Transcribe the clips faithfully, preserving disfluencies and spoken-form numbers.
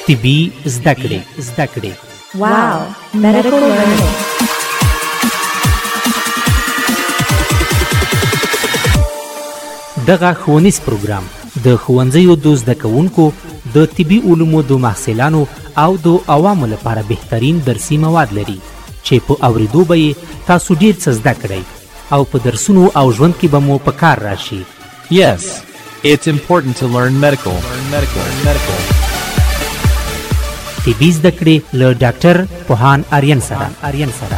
طبي زده کړې زده کړې واو medical learning. دغه ښوونیز پروګرام د ښوونځیو د زده کوونکو د طبي علومو د محصلانو او د عوامو لپاره بهترین درسي مواد لري چې په اوریدو به یې تاسو ډیر څه زده کړئ او په درسونو او ژوند کې به مو په کار راشي. Yes, it's important to learn medical. Learn medical. Learn medical. طبي زده کړې له ډاکټر پوهان آرین سره آرین سره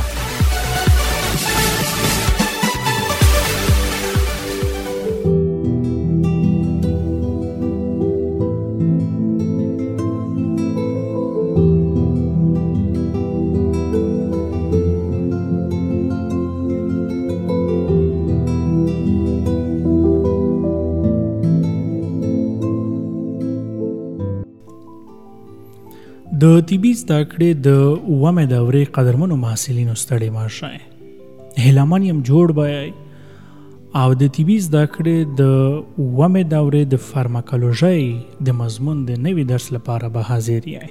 د طبي زده کړې د اوومې دورې قدرمنو محصلینو ستړي مه شئ. هیله من یم جوړ به یئ او د طبي زده کړې د اوومې دورې د فارماکولوژۍ د مضمون د نوي درس لپاره به حاضر یئ.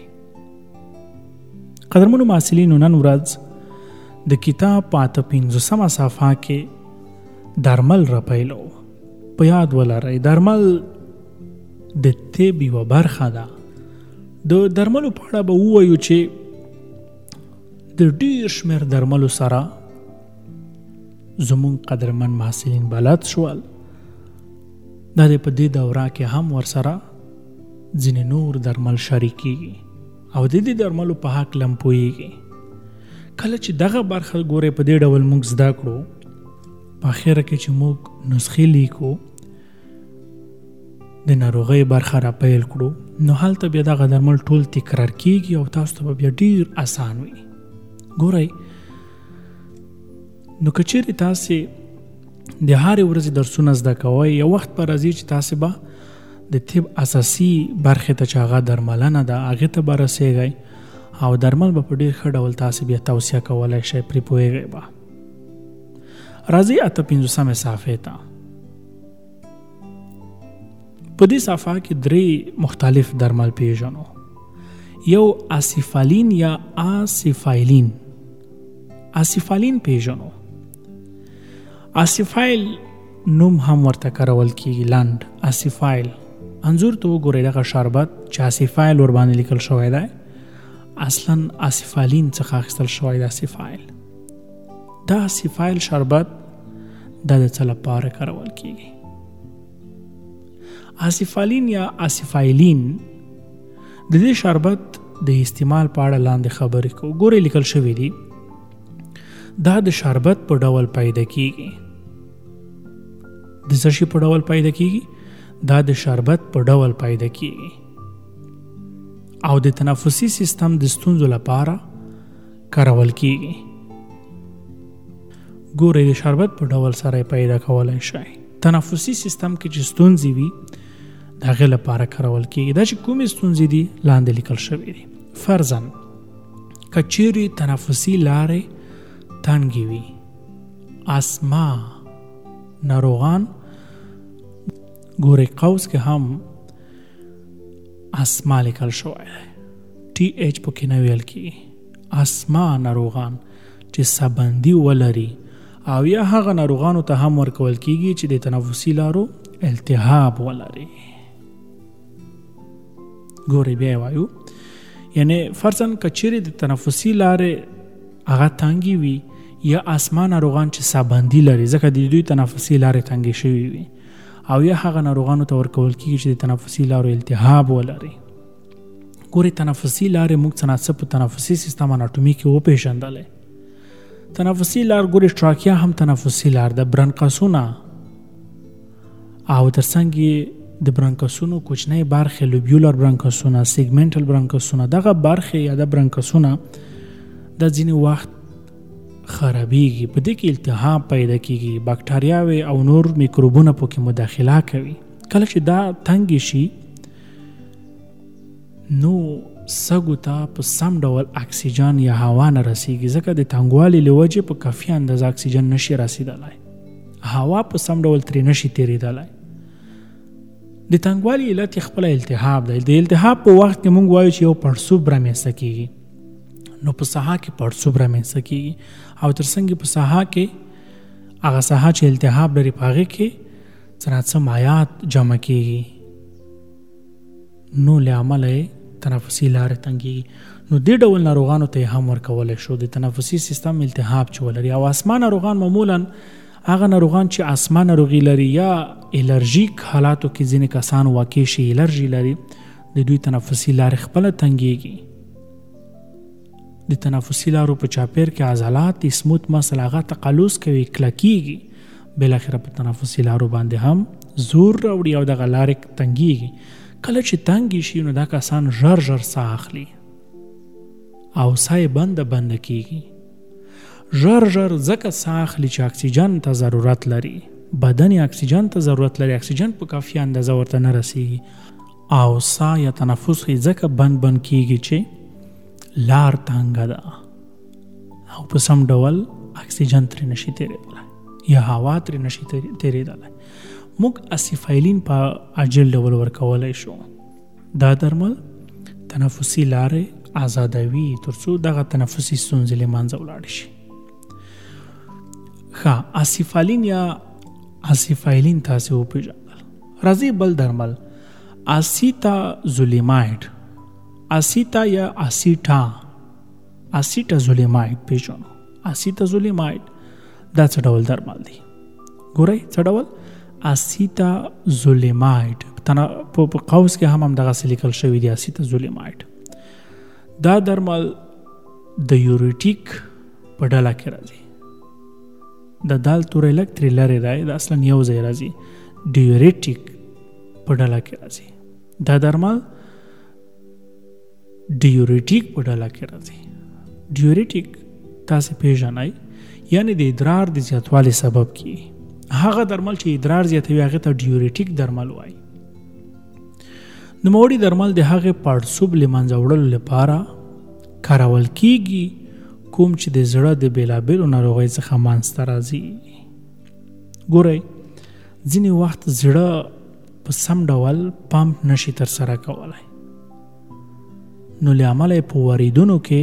قدرمنو محصلینو، نن ورځ د کتاب په اته پنځوسمه صفحه کې درمل راپیلو. په یاد ولرئ درمل د طب یوه برخه ده. د درملو په اړه به ووایو چې د ډیر شمېر درملو سره زموږ قدرمن محصلین بلد شول. دا د په دې دوره کې هم ورسره ځینې نور درمل شریکېږي او د دې درملو په حق لم پوهېږي. کله چې دغه برخه ګورئ په دې ډول موږ زده کړو، په اخره کې چې موږ نسخې لیکو، د ناروغۍ برخه را پیل کړو، نو هلته بیا دغه درمل ټول تکرار کیږي او تاسو ته بیا ډیر آسان وي. ګورئ، نو که چیرې تاسې د هرې ورځې درسونه زده کوئ، یو وخت به راځي چې تاسې به د طب اساسي برخې ته چې هغه درملنه ده هغې ته به رسېږئ او درمل به په ډیر ښه ډول تاسې بیا توصیه کولی شئ، پرې پوهېږئ به. راځئ اته پنځوسمې صفحې ته. په دې صفحه کې درې مختلف درمل پیژنو. یو اسیفالین یا آسیفایلین. آسیفالین پیژنو. آسیفایل نوم هم ورته کارول کیږي، لنډ آسیفایل. انظور ته وګورئ، دغه شربت چې آسیفایل ور باندې لیکل شوی دی اصلا آسیفالین څخه اخیستل شوی دی. آسیفایل دا آسیفایل شربت دا د څه لپاره کارول کیږي؟ آسیفالین یا آسیفایلین د دې شربت د استعمال په اړه لاندې خبرې کوو. ګورئ لیکل شوی دی دا د شربت په ډول پیدا کیږي. د څه شي په ډول پیدا کیږي؟ دا د شربت په ډول پیدا کیږي او د تنفسي سیستم د ستونزو لپاره کارول کیږي. ګورئ د شربت په ډول سره پیدا کولای شئ. تنفسي سیستم کې چې ستونزې وي د هغې لپاره کارول کیږي. دا چې کومې ستونزې دي لاندې لیکل شوي دي. فرضاً که چیرې تنفسي لارې تنګې وي، اسما ناروغان، ګورئ قوس کې هم اسما لیکل شوی دی، ټي ایچ پکې نه ویل کیږي. اسما ناروغان چې سبندي ولري او یا هغه ناروغانو ته هم ورکول کیږي چې د تنفسي لارو التهاب ولري. ګورئ بیا وایو، یعنی فرضاً که چیرې د تنفسي لارې هغه تنګې وي یا اسما ناروغان چې سابندي لري، ځکه د دوی تنفسي لارې تنګې شوي وي، او یا هغه ناروغانو ته ورکول کیږي چې د تنفسي لارو التهاب ولري. ګورئ تنفسي لارې موږ څه ناڅه په تنفسي سیستم اناټومي کې وپېژندلې. تنفسي لار ګورئ ټراکیا هم تنفسي لار ده، برنکسونه او ترڅنګ یې د برنکسونو کوچنۍ برخې لوبیولر برنکسونه، سیګمنټل برنکسونه، دغه برخې یا د برنکسونه د ځینې وخت خرابېږي، په دې کې التهاب پیدا کیږي، باکټریاوې او نور میکروبونه پکې مداخله کوي. کله چې دا تنګ شي نو سږو ته په سم ډول اکسیجن یا هوا نه رسیږي، ځکه د تنګوالي له وجې په کافي اندازه اکسیجن نشي رسیدلی، هوا په سم ډول ترې نشي تېرېدلی. د تنګوالي علت خپل التهاب دی. د التهاب په وخت کې موږ وایو چې یو پړسوب رامنځته کېږي. نو په ساحه کې پړسوب رامنځته کېږي او تر څنګ په ساحه کې هغه ساحه چې التهاب لري په هغې کې څه ناڅه مایعات جمع کېږي، نو له امله یې تنفسي لارې تنګېږي. نو دې ډول ناروغانو ته هم ورکولی شو د تنفسي سیستم التهاب چې ولري. او اسما ناروغان معمولا هغه ناروغان چې اسما ناروغي لري یا الرژیک حالاتو کې ځینې کسان واقع شي الرژي لري، د دوی تنفسي لارې خپله تنګېږي. د تنفسي لارو په چاپیر کې عضلات اسموت مسل هغه تقلص کوي، کلکېږي، بالاخره په تنفسي لارو باندې هم زور راوړي او دغه لارې تنګېږي. کله چې تنګې شي نو دا کسان ژر ژر ساه اخلي او ساه یې بنده بنده کېږي. ژر ژر ځکه ساه اخلي چې اکسیجن ته ضرورت لري، بدن یې اکسیجن ته ضرورت لري، اکسیجن په کافي اندازه ورته نه رسېږي او ساه یا تنفس یې ځکه بند بند کېږي چې لار تنګه ده او په سم ډول اکسیجن ترې نشي تېرېدلی یا هوا ترې نشي تېرېدلی. موږ اسیفایلین په عاجل ډول ورکولی شو. دا درمل تنفسي لارې آزادوي تر څو دغه تنفسي ستونزې له منځه ولاړې شي. ښه، اسیفالین یا اسیفایلین تاسې وپېژندل. راځئ بل درمل اسیټازولیمایډ، اسیټا یا اسیټا اسیټازولیمایډ پېژنو. اسیټازولیمایډ دا څه ډول درمل دی؟ ګورئ څه ډول اسیټازولیمایډ په قوس کې هم همدغسې لیکل شوي دي اسیټازولیمایډ. دا درمل د یوریټیک په ډله کې راځي. د دال توری لږ ترې لرې دی، دا اصلا یو ځای راځي، ډیوریټیک په ډله کې راځي. دا درمل ډیوریټیک په ډله کې راځي. ډیوریټیک تاسې پیژنئ، یعنی د ادرار د زیاتوالي سبب کیږي. هغه درمل چې ادرار زیاتوي هغې ته ډیوریټیک درمل وایي. نوموړي درمل د هغې پړسوب له منځه وړلو لپاره کارول کیږي کوم چې د زړه د بېلابېلو ناروغیو څخه منځته راځي. ګورئ ځینې وخت زړه په سم ډول پمپ نشي ترسره کولی، نو له امله په وریدونو کې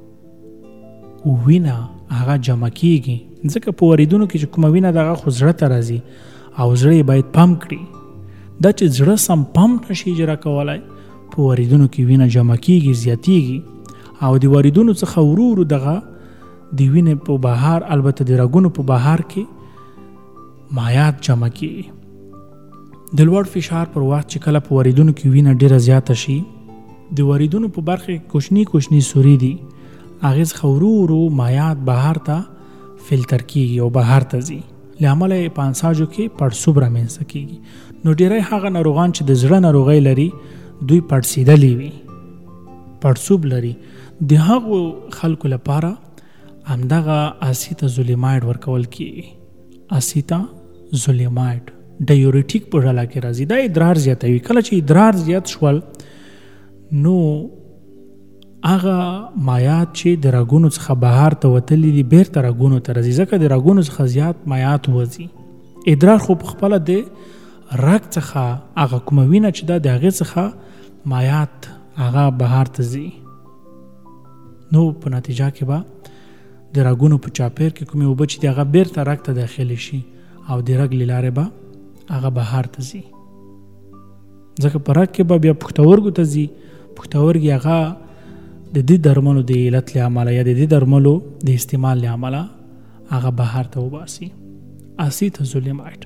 وینه هغه جمع کیږي. ځکه په وریدونو کې چې کومه وینه دغه خو زړه ته راځي او زړه یې باید پمپ کړي. دا چې زړه سم پمپ نشي اجرا کولی، په وریدونو کې وینه جمع کیږي، زیاتیږي او د وریدونو څخه ورو ورو دغه د وینې په بهار، البته د رګونو په بهار کې مایعات جمع کیږي. د لوړ فشار پر وخت چې کله په وریدونو کې وینه ډیره زیاته شي، د وریدونو په برخه کې کوچني کوچني سوري دي، هغې څخه ورو ورو مایعات بهر ته فلتر کیږي او بهر ته ځي. له امله یې په انساجو کې پړسوب رامنځته کیږي. نو ډیری هغه ناروغان چې د زړه ناروغۍ لري دوی پړسېدلي وي، پړسوب لري، د هغو خلکو لپاره همدغه اسیټازولیمایډ ورکول کیږي. اسیټازولیمایډ د یوریټیک په ډله کې راځي. دا ادرار زیاتوي. کله چې ادرار زیات شول نو هغه مایعات چې د رګونو څخه بهر ته وتلي دي بیرته رګونو ته راځي، ځکه د رګونو څخه زیات مایعات وځي. ادرار خو پخپله د رګ څخه هغه کومه وینه چې ده د هغې څخه مایعات هغه بهر ته ځي. نو په نتیجه کې به د رګونو په چاپیر کې کومې اوبه چې دي هغه بیرته رګ ته داخلي شي او د رګ له لارې به هغه بهر ته ځي. ځکه په رګ کې به بیا پښتورګو ته ځي، پښتورګي هغه د دې درملو د علت له امله یا د دې درملو د استعمال له امله هغه بهر ته وباسي. اسیټازولیمایډ.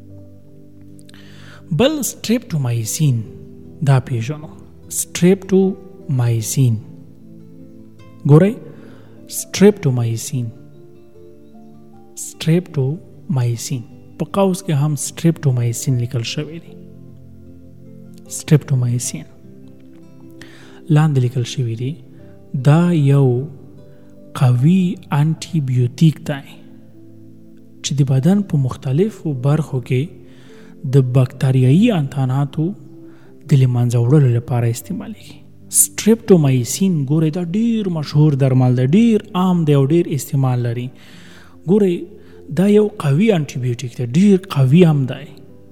بل سټریپټومایسین دا پیژنو. سټریپټومایسین ګورئ سټریپټومایسین سټریپټومایسین په قوس کې هم سټریپټومایسین لیکل شوی دی. سټریپټومایسین لاندې لیکل شوی دی دا یو قوي انټي بیوټیک دی چې د بدن په مختلفو برخو کې د بکتریایي انتاناتو د له منځه وړلو لپاره استعمالیږي. سټریپټومایسین ګورئ دا ډیر مشهور درمل دی، ډیر عام دی او ډیر استعمال لري. ګورئ دا یو قوي انټي بیوټیک دی، ډیر قوي هم دی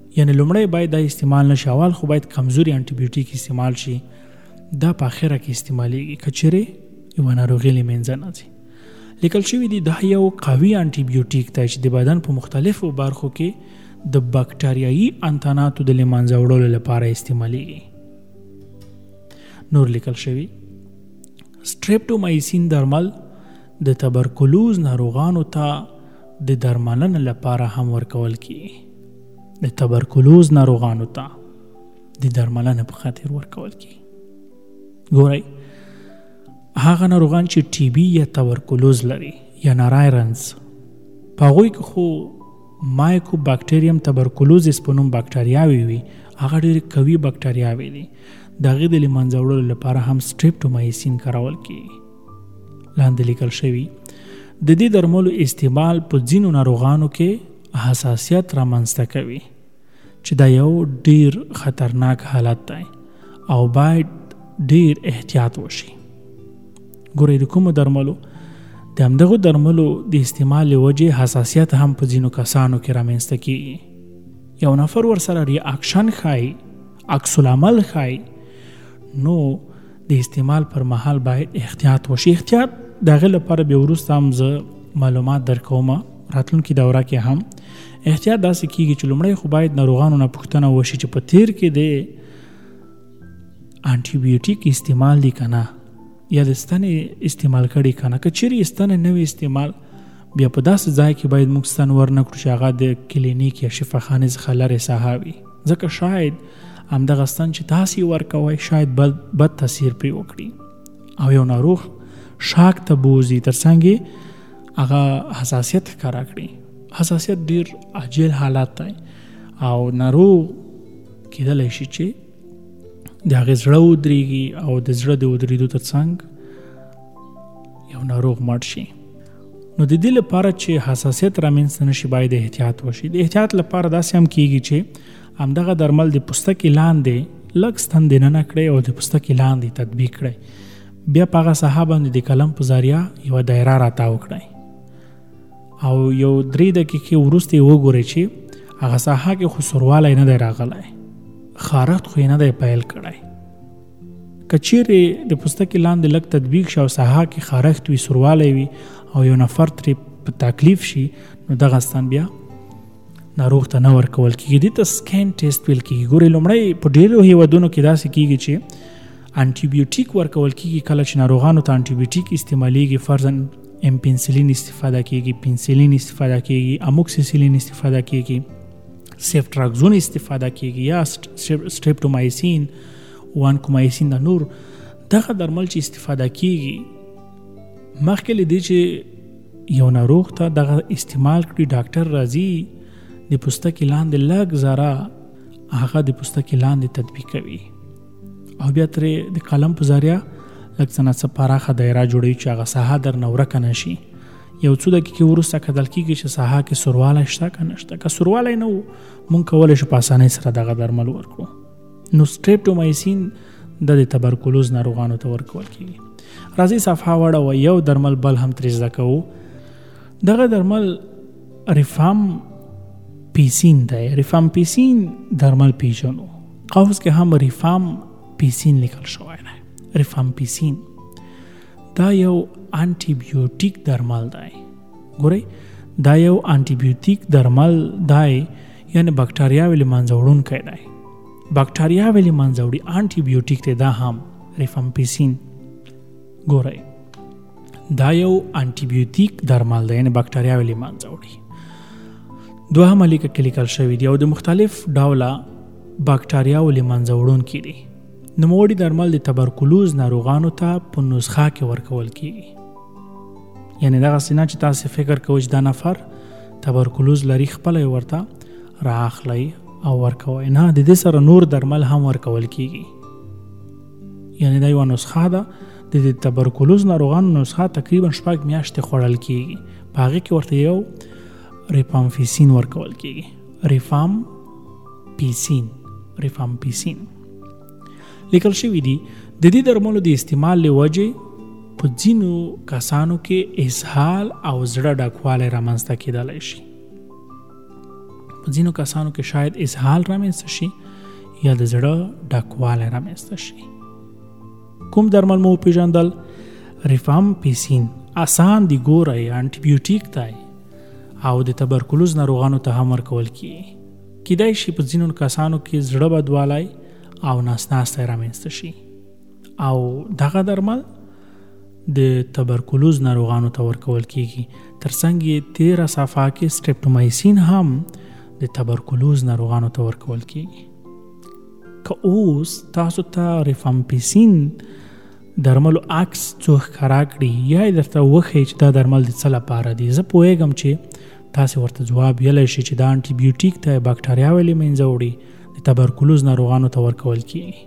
یعنی لومړی باید دا استعمال نشي، اول خو باید کمزوري انټي بیوټیک استعمال شي، دا په اخره کې استعمالیږي که چیرې یوه ناروغي له منځه نه ځي. لیکل شوي دي دا یو قوي انټي بیوټیک دی چې د بدن په مختلفو برخو کې د باکټریایي انتاناتو د له منځه وړلو لپاره استعمالیږي. نور لیکل شوي سټریپټومایسین درمل د تبرکلوز ناروغانو ته د درملنې لپاره هم ورکول کیږي. د تبرکلوز ناروغانو ته د درملنې په خاطر ورکول کیږي. ګورئ هغه ناروغان چې ټي بي یا تبرکلوز لري یا نارایرنز، په هغوی کې خو مایکو باکټریم تبرکلوزس په نوم باکټریاوې وي، هغه ډېرې قوي باکټریاوې دي، د هغې د له منځه وړلو لپاره هم سټریپټومایسین کارول کیږي. لاندې لیکل شوي د دې درملو استعمال په ځینو ناروغانو کې حساسیت رامنځته کوي چې دا یو ډیر خطرناک حالت دی او باید ډیر احتیاط وشي. ګورئ د کومو درملو د همدغو درملو د استعمال له وجې حساسیت هم په ځینو کسانو کې رامنځته کیږي. یو نفر ورسره ریاکشن ښایي، عکس العمل ښایي، نو د استعمال پر مهال باید احتیاط وشي. احتیاط د هغې لپاره بیا وروسته هم زه معلومات درکوم راتلونکي دوره کې هم. احتیاط داسې کیږي چې لومړی خو باید ناروغانو نه پوښتنه وشي چې په تیر کې د انټي بیوټیک استعمال دی که نه، یا د ستنې استعمال کړي که نه. که چیرې ستنې نوې استعمال، بیا په داسې ځای کې باید موږ ستن ورنه کړو چې هغه د کلینیک یا شفاخانې څخه لرې ساحه وي، ځکه شاید همدغه ستن چې تاسې ورکوئ شاید بد, بد تاثیر پرې وکړي او یو ناروغ شاک ته بوځي تر څنګ هغه حساسیت ښکاره کړي. حساسیت ډیر عاجل حالت دی او ناروغ کېدلی شي چې د هغې زړه ودرېږي او د زړه د ودرېدو تر څنګ یو ناروغ مړ شي. نو د دې لپاره چې حساسیت رامنځته نه شي باید احتیاط وشي. د احتیاط لپاره داسې هم کېږي چې همدغه درمل د پوستکي لاندې لږ ستن دننه کړئ او د پوستکي لاندې تطبیق کړئ، بیا په هغه ساحه باندې د قلم په ذریعه یوه دایره راتاو کړئ او یو درې دقیقې وروسته یې وګورئ چې هغه ساحه کې خو سوروالی نه دی راغلی، خارښت خو یې نه دی پیل کړی. که چیرې د پوستکي لاندې لږ تطبیق شي او ساحه کې خارښت وي، سوروالی وي او یو نفر ترې په تکلیف شي، نو دغه ستن بیا ناروغ ته نه ورکول کېږي. دې ته سکین ټیسټ ویل کېږي. ګورئ لومړی په ډېرو هېوادونو کې داسې کېږي چې انټي بیوټیک ورکول کېږي. کله چې ناروغانو ته انټي بیوټیک استعمالیږي، فرضاً ام پنسلین استفاده کېږي، پنسلین استفاده کېږي، اموکسیسیلین استفاده کېږي، سیفټراکزون استفاده کېږي یا سټریپټومایسین، وانکومایسین، د نور دغه درمل چې استفاده کېږي مخکې له دې چې یو ناروغ ته دغه استعمال کړي، ډاکټر راځي د پوستکي لاندې لږ ذره هغه د پوستکي لاندې تطبیق کوي او بیا ترې د قلم په ذریعه لږ څه نه څه پراخه دایره جوړوي چې هغه ساحه درنه ورکه نه شي. یو څو دقیقې وروسته کتل کېږي چې ساحه کې سوروالی شته که نشته. که سوروالی نه و موږ کولی شو په اسانۍ سره دغه درمل ورکړو. نو سټریپټومایسین د د تبرکلوز ناروغانو ته ورکول کېږي. راځئ صفحه واړوه، یو درمل بل هم ترې زده کوو. دغه درمل ریفام پیسین دی. ریفام پیسین درمل پیژنو، قوس کې هم ریفام پیسین لیکل شوی دی. ریفام پیسین دا یو انټي بیوټیک درمل دی. ګورئ دا یو انټي بیوټیک درمل دی، یعنی باکټریاوې له منځه وړونکی دی. باکټریاوې له منځه وړي انټي بیوټیک دی. دا هم ریفام پیسین ګورئ دا یو انټي بیوټیک درمل دی، یعنی باکټریاوې له منځه وړي. دوهمه لیکه کې لیکل شوي دي او د مختلف ډوله باکټریاوو له منځه وړونکي دي. نوموړي درمل د تبرکلوز ناروغانو ته په نسخه کې ورکول کېږي. یعنی دغسې نه چې تاسې فکر کوئ چې دا نفر تبرکلوز لري خپله یې ورته رااخلئ او ورکوئ، نه، د دې سره نور درمل هم ورکول کېږي. یعنی دا یوه نسخه ده، د تبرکلوز ناروغانو نسخه تقریبا شپږ میاشتې خوړل کېږي. په هغې کې ورته یو ریفامپیسین ورکول کېږي. ریفام پیسین ریفام پیسین لیکل شوي دي. د دې درملو د استعمال له وجې په ځینو کسانو کې اسهال او زړه ډکوالی رامنځته کېدلی شي. په ځینو کسانو کې شاید اسهال رامنځته شي یا د زړه ډکوالی رامنځته شي. کوم درمل مو پیژندل؟ ریفامپیسین آسان دی ګوره انټي بیوټیک دی او د تبرکلوز ناروغانو ته هم ورکول کیږي. کیدای شي په ځینو کسانو کې زړه بدوالی او ناس ناستی رامنځته شي او دغه درمل د تبرکلوز ناروغانو ته ورکول کیږي. ترڅنګ یې تیره صفحه کې سټریپټومایسین هم د تبرکلوز ناروغانو ته ورکول کیږي. که اوس تاسو ته ریفامپیسین درملو عکس څوک ښکاره کړي یا یې درته وښیي چې دا درمل د څه لپاره دي، زه پوهیږم چې تاسې ورته جواب ویلی شي چې دا انټي بیوټیک دی، باکټریاوې له منځه وړي، د تبرکلوز ناروغانو ته ورکول کیږي.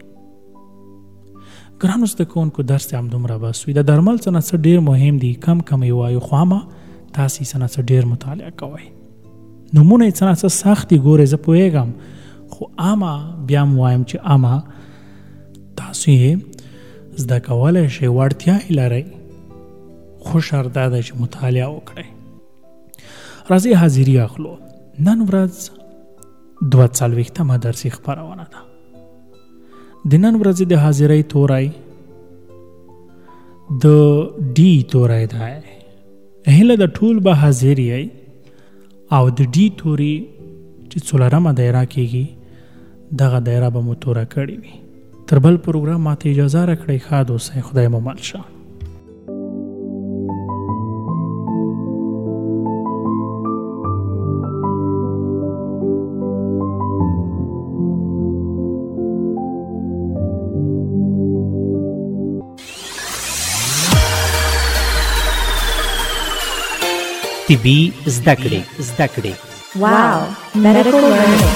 ګرانو زده کوونکو درس یې همدومره بس وي. د درمل څه نه څه ډېر مهم دي، کم کم یې وایو خو همه تاسې څه نه څه ډېر مطالعه کوئ. نومونه یې څه نه څه سخت دي ګورئ، زه پوهیږم، خو عامه بیا هم وایم چې عامه تاسو یې زده کولی شئ، وړتیا یې لرئ، خو شرط دا دی چې مطالعه وکړئ. راځئ حاضري اخلو. نن ورځ دوه څلوېښتمه درسي خپرونه ده. د نن ورځې د حاضرۍ توری د ډي توری دی. هیله د ټول به حاضر یئ او د ډي توري چې څلورمه دایره کېږي دغه دایره به مو توره کړې وي. تر بل پروګرام ماته اجازه راکړئ. ښاد اوسئ، خدای مو مل شه. طبي زده کړې زده کړې Wow, medical learning.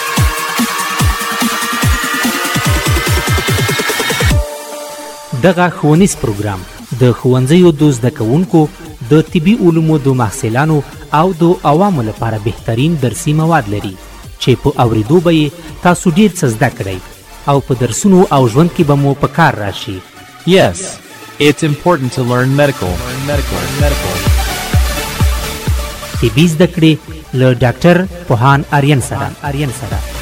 دغه ښوونیز پروګرام د ښوونځیو د زده کوونکو د طبي علومو د محصلانو او د عوامو لپاره بهترین درسي مواد لري چې په اورېدو به یې تاسو ډېر څه زده کړئ او په درسونو او ژوند کې به مو په کار راشي. Yes, it's important to learn medical. Learn medical. Learn medical. طبي زده کړې له ډاکټر پوهان آریان سره.